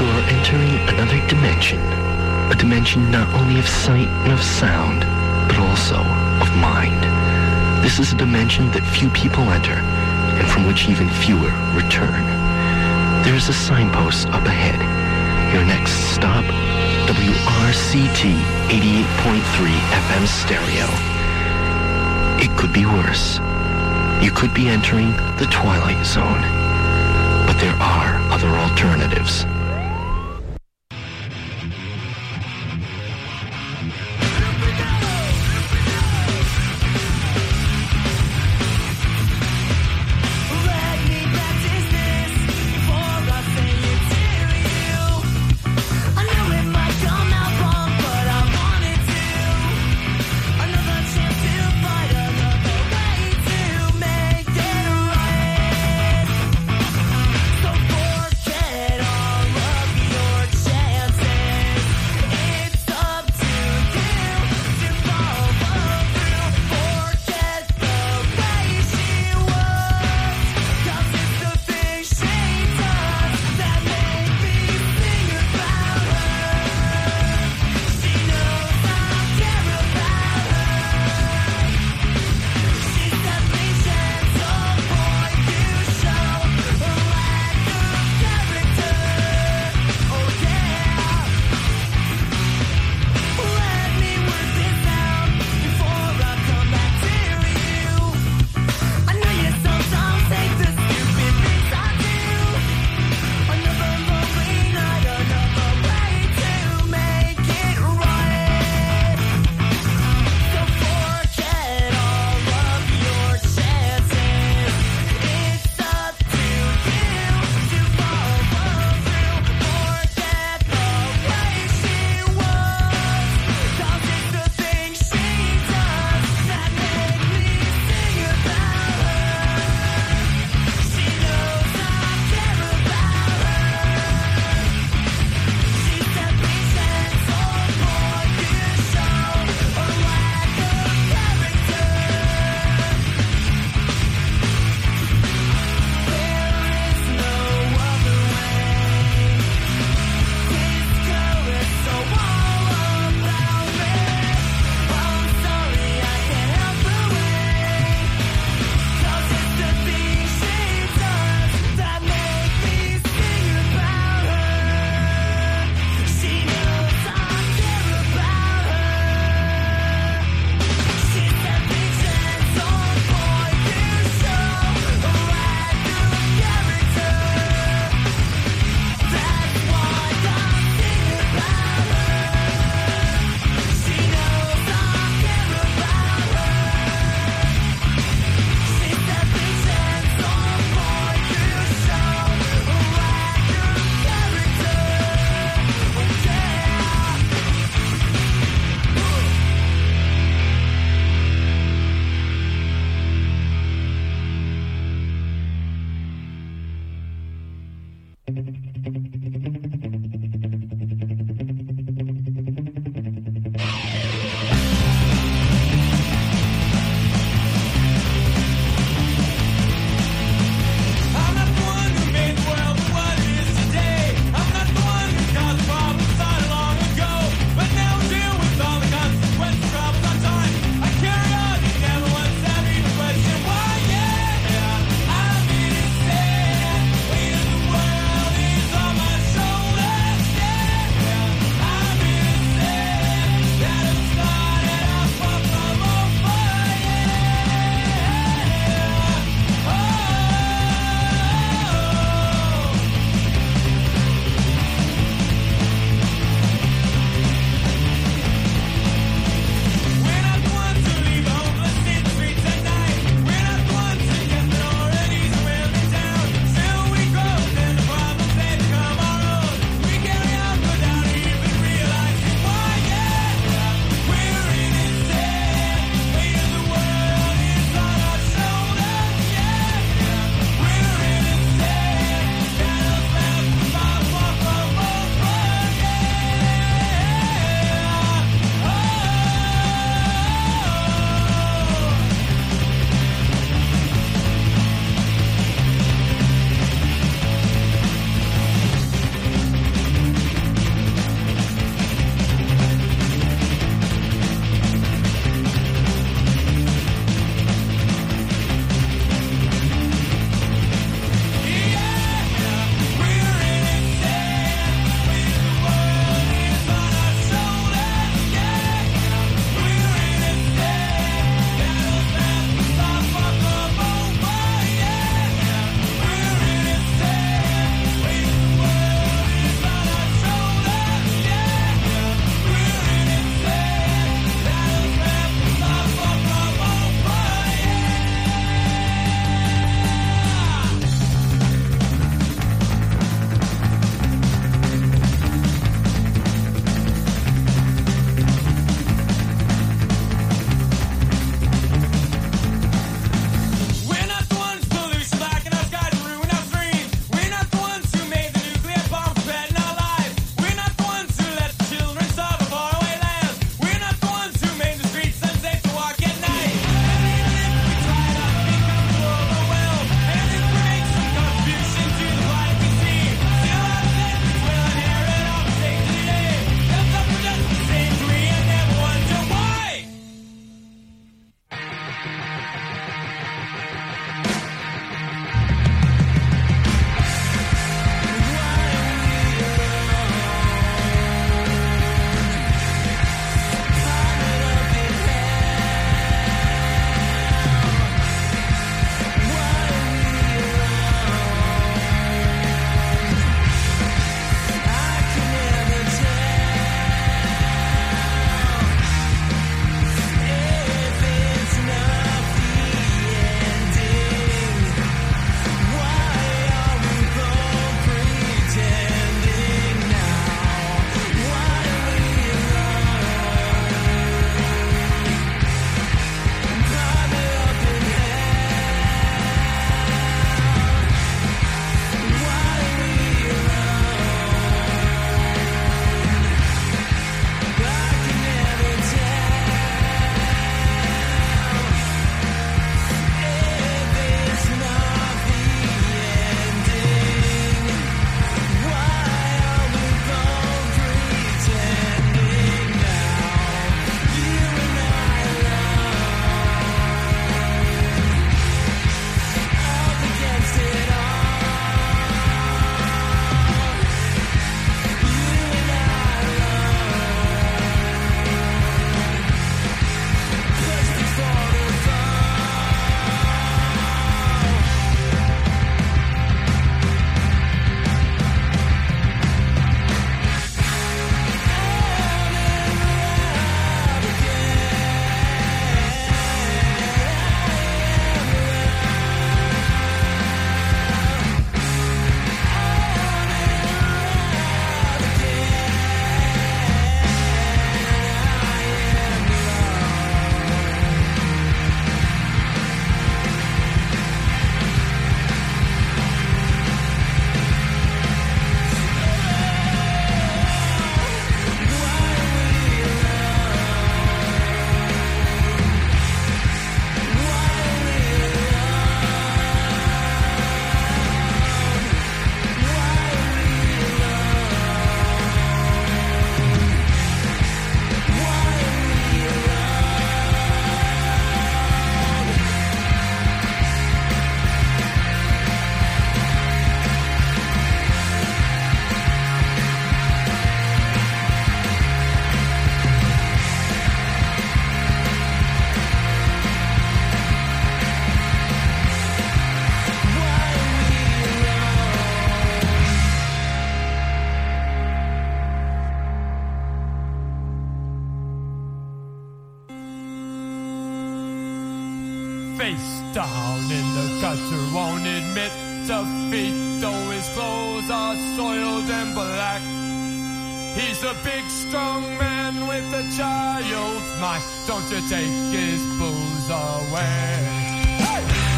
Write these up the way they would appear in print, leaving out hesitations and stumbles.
You are entering another dimension. A dimension not only of sight and of sound, but also of mind. This is a dimension that few people enter, and from which even fewer return. There is a signpost up ahead. Your next stop, WRCT 88.3 FM stereo. It could be worse. You could be entering the Twilight Zone. But there are other alternatives. Why, yeah, I mean, it's sad. face down in the gutter, won't admit defeat, though his clothes are soiled and black. He's a big, strong man with a child's mind. Don't you take his booze away. Hey!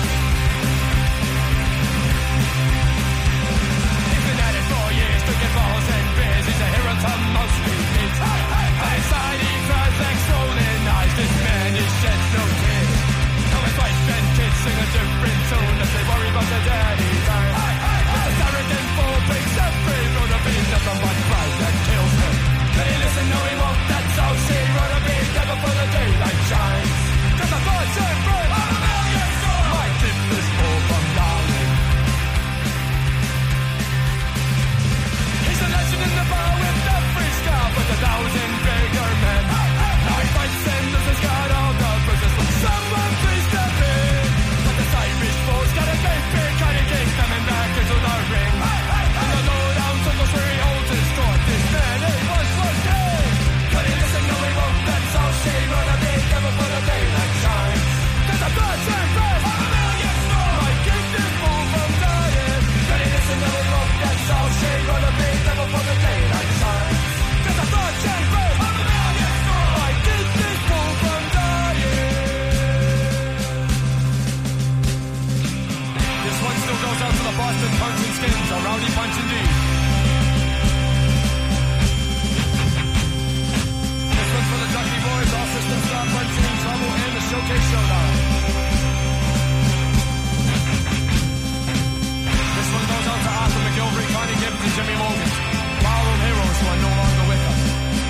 He's been at it 4 years, drinking balls and beers. He's a hero to most kids. Inside he cries like swollen eyes. This man is shed no tears. Now his wife and kids sing a different tune as they worry about their daddy time. With a arrogant full pigs every road of being nothing but pride that kills him. Can he listen? No, he won't. That's how she run a big never for the daylight shines. Cause the thoughts are bright. My tip is full from darling. He's a legend in the bar with every scar for the 1,000 bigger men. Now he fights and loses, got all the bruises. Someone please step in. But the Irish fool's got a great big kind of king coming back into the ring. In the low-down circles where he holds his court, this man he once was king. Can he listen? No, he won't. That's all she run a big never for the daylight shines. Cause the thoughts are fresh. My king is full from dying. Can he listen? No, he won't. That's all she run a big never for the daylight shines. Cause the thoughts are fresh. My king is full from dying. This one still goes out to the Boston punks and skins, a rowdy punch indeed. This one's for the Ducky Boys, all systems stop, punching trouble, and the Showcase Showdown. This one goes out to Arthur McGilvery, Connie Gibbs, and Jimmy Morgan, ballroom heroes who are no longer with us.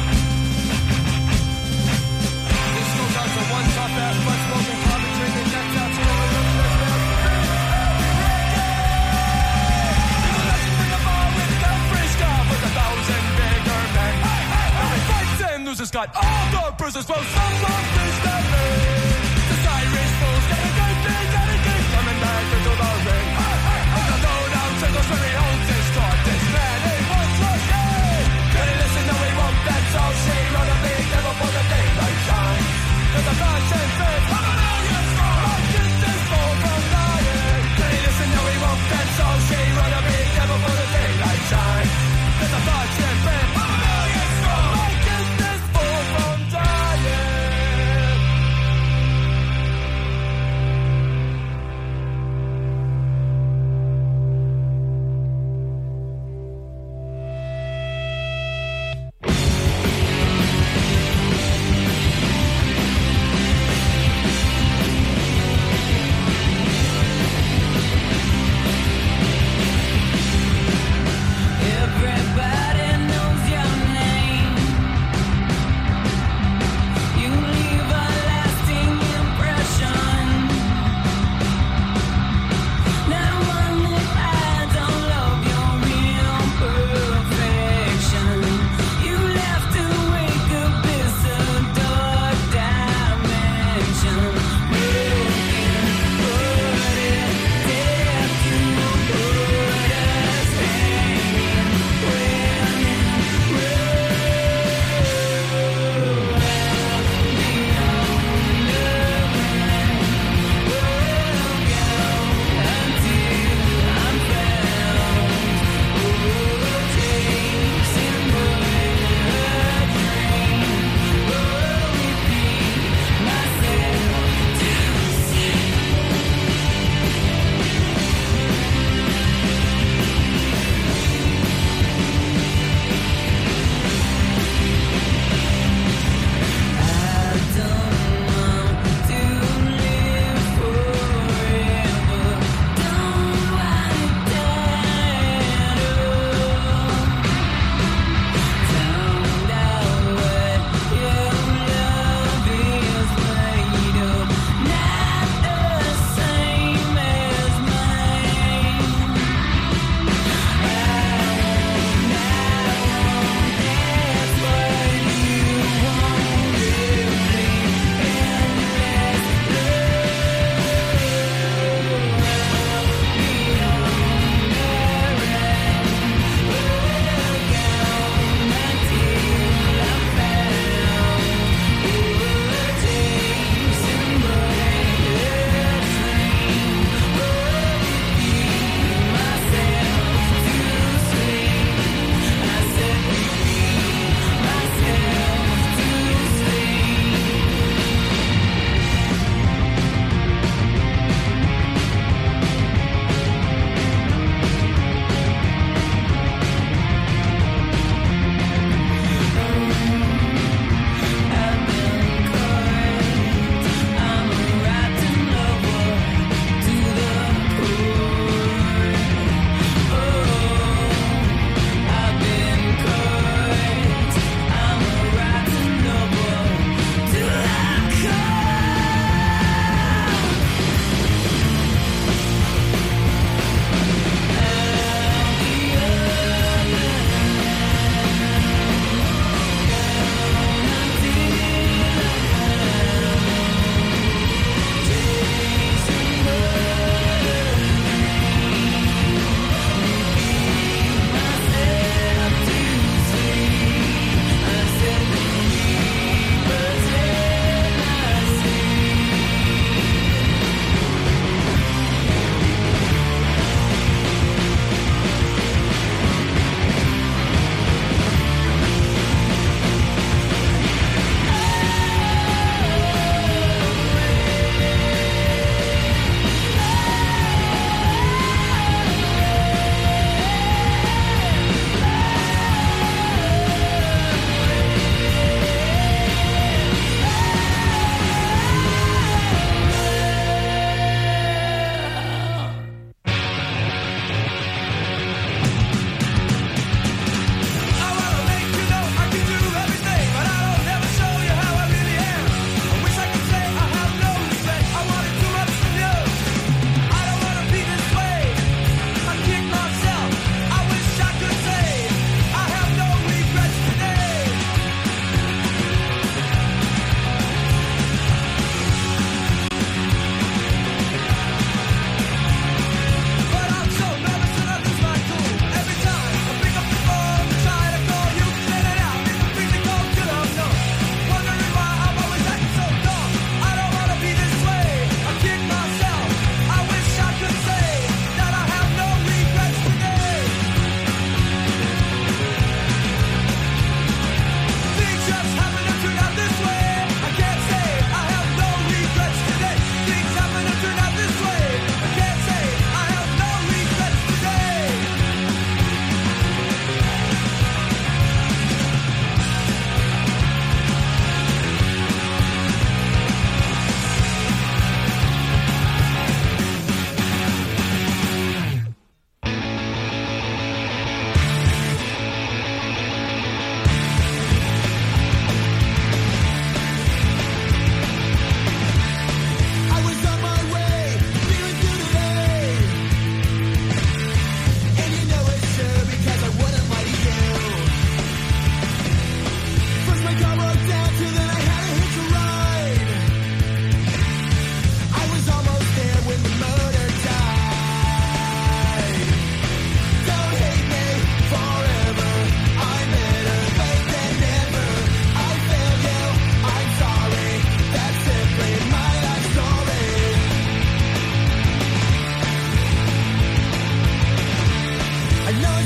This goes out to one tough-ass, blood-smoking, carbon-drinking, decked-out hero who lives in this band. Loses got all the bruises, well, someone please step in. This Irish fool's got a great big coming back into the ring. On the low-down circles where he holds his court, this man he once was king. Can he listen? No, he won't. That's all she run a big never for the daylight shines. Cause the thoughts and fits. My kid is full from dying. Can he listen? No, he won't. That's all she run a big never for the daylight shines. Cause the thoughts and fits. My kid is full from dying.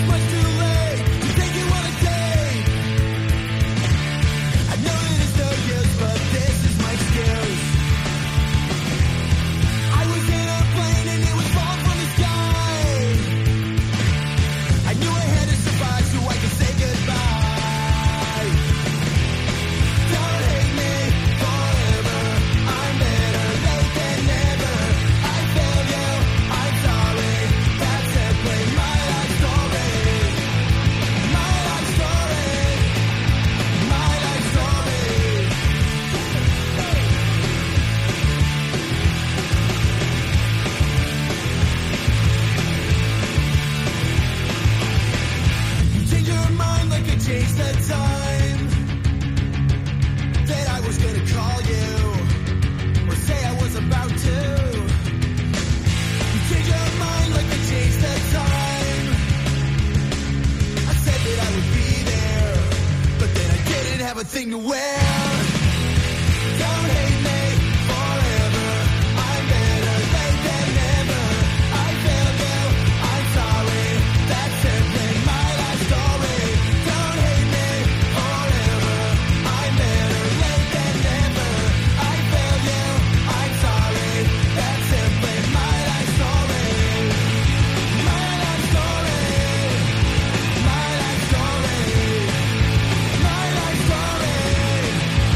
much too late to take you on a date. I know that it's no use, but this is my excuse. I was in a plane and it was falling from the sky. I knew I had to survive so I could say goodbye. Don't hate me forever. I'm better late than never. I failed you. I'm sorry. That's simply my life story. My life story. My life story. You change your mind like I changed the time that I was gonna call you or say I was about to. You change your mind like I changed the time. I said that I would be there, but then I didn't have a thing to wear. Don't hate me forever. I'm better late than never. I failed you. I'm sorry. That's simply my life story. Don't hate me forever. I'm better late than never. I failed you. I'm sorry. That's simply my life story. My life story. My life story. My life story.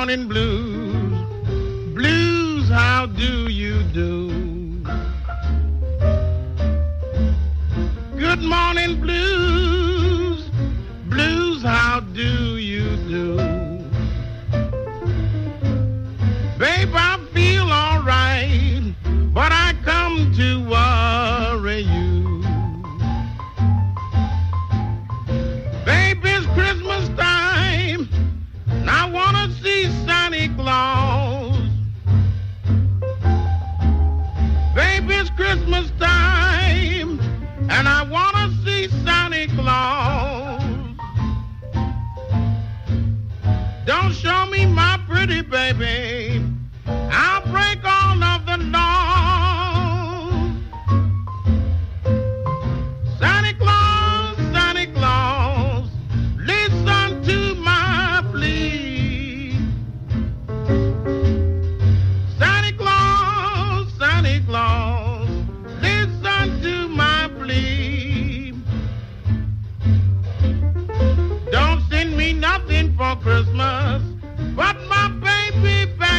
morning blues. Blues, how do you do? Good morning blues. Blues, how do you do? Babe, I feel all right, but I come to worry you. Babe, it's Christmas time, and I want to see Santa Claus. Babe, it's Christmas time, and I want to see Santa Claus. Don't show me my pretty baby, I'll break all of the laws. Santa Claus, Santa Claus, listen to my plea. Santa Claus, Santa Claus, listen to my plea. Don't send me nothing for Christmas but my baby back.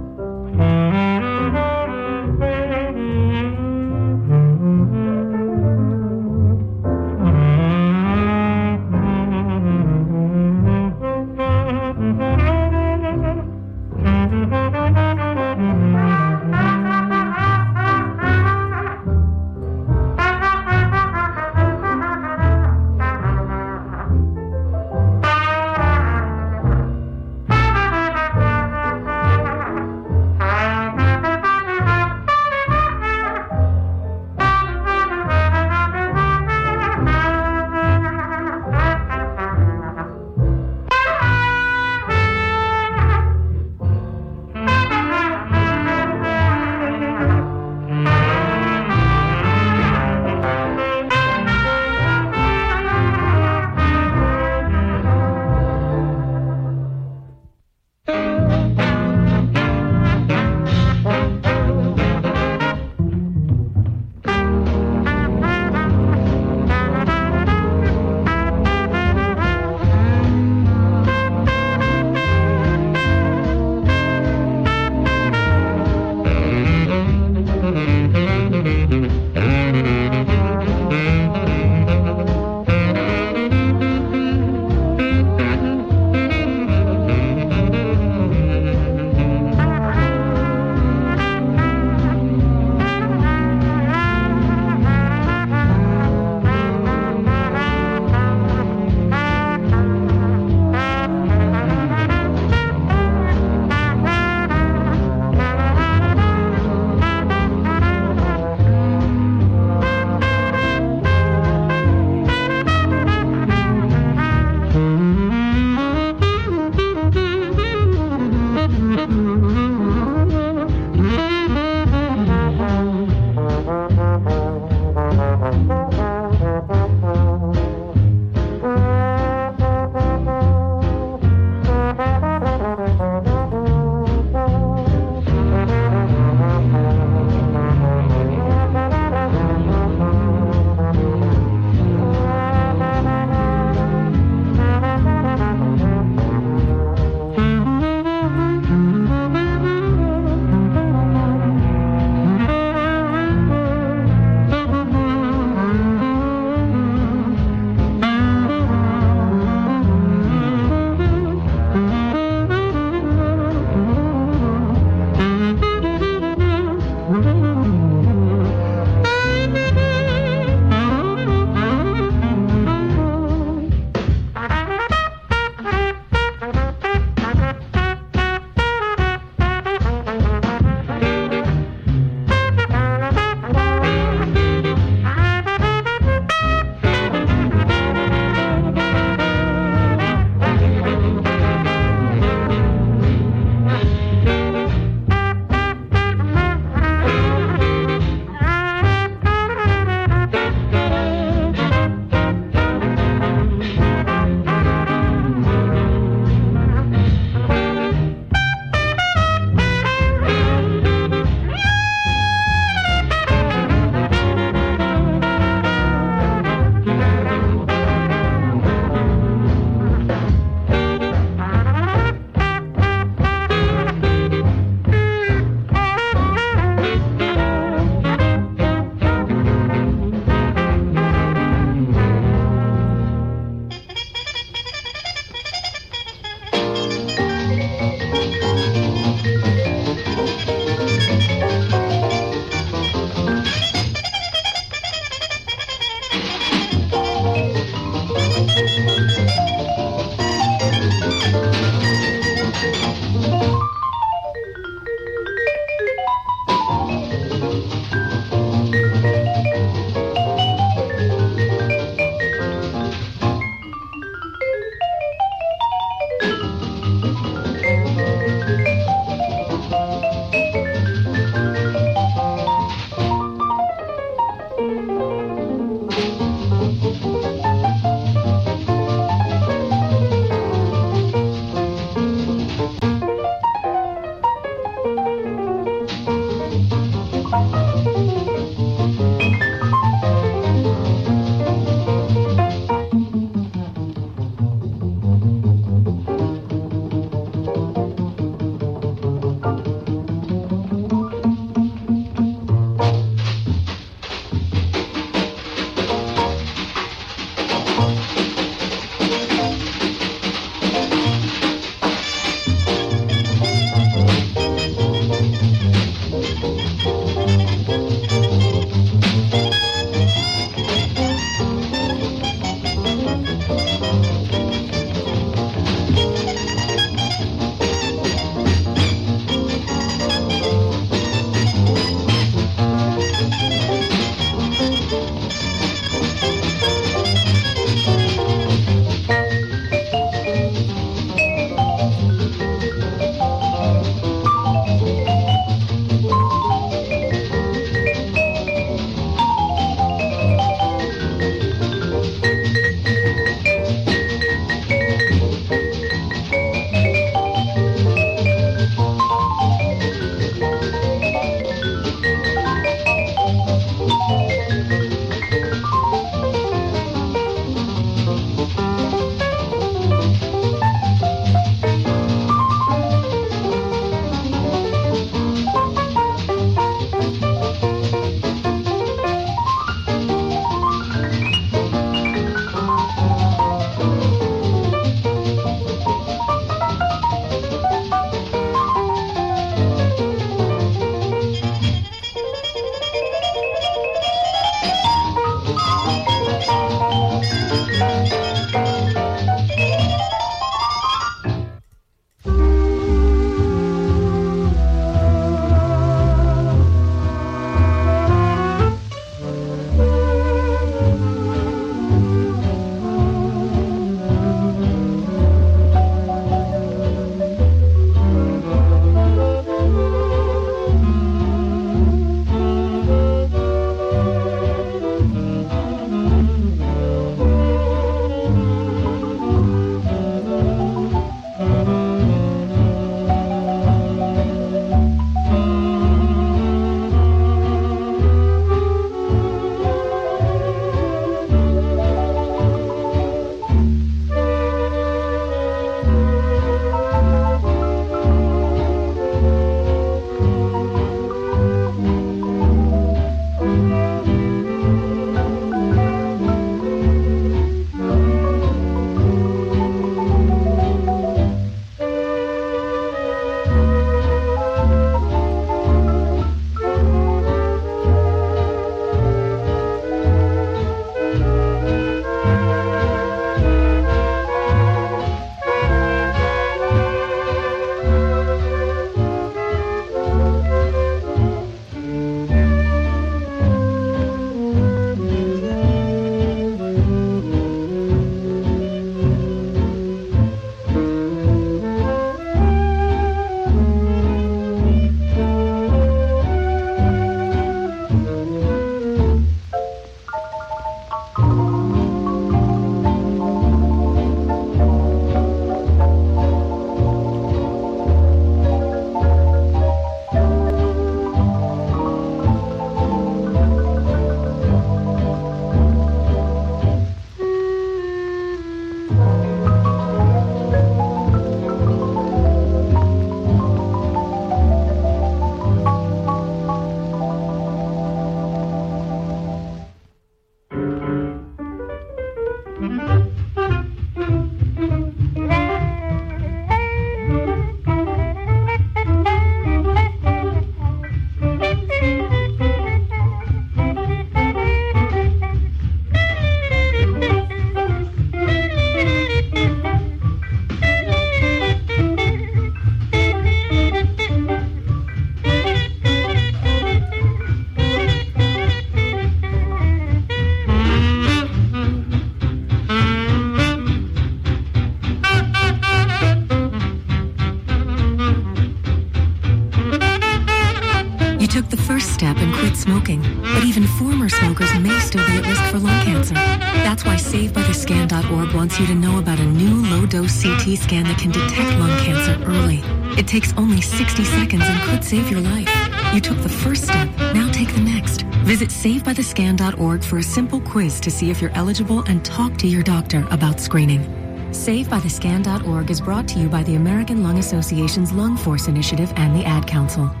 former smokers may still be at risk for lung cancer. That's why SaveByTheScan.org wants you to know about a new low-dose CT scan that can detect lung cancer early. It takes only 60 seconds and could save your life. You took the first step, now take the next. Visit SaveByTheScan.org for a simple quiz to see if you're eligible and talk to your doctor about screening. SaveByTheScan.org is brought to you by the American Lung Association's Lung Force Initiative and the Ad Council.